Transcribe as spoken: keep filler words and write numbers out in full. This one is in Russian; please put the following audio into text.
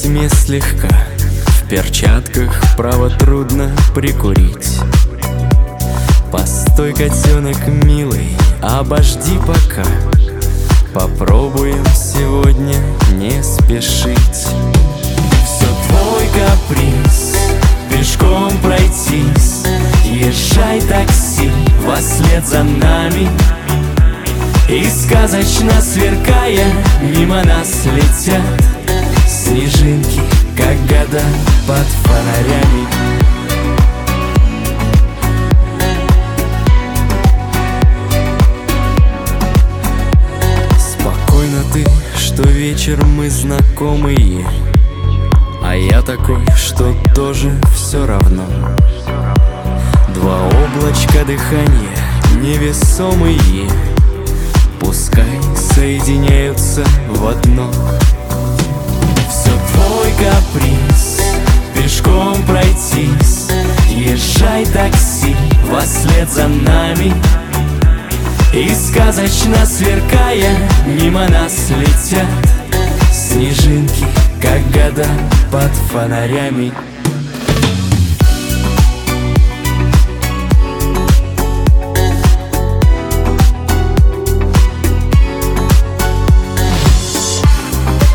тьме слегка, в перчатках право трудно прикурить. Постой, котенок милый, обожди пока. Попробуем сегодня не спешить. Все твой каприз, пешком пройтись. Езжай, такси, вослед за нами. И сказочно сверкая, мимо нас летят снежинки, как года под фонарями. Спокойно ты, что вечер мы знакомые, а я такой, что тоже все равно. Два облачка дыхания невесомые, пускай соединяются в одно. Все твой каприз, пешком пройтись. Езжай, такси, вослед за нами. И сказочно сверкая, мимо нас летят снежинки, как года под фонарями.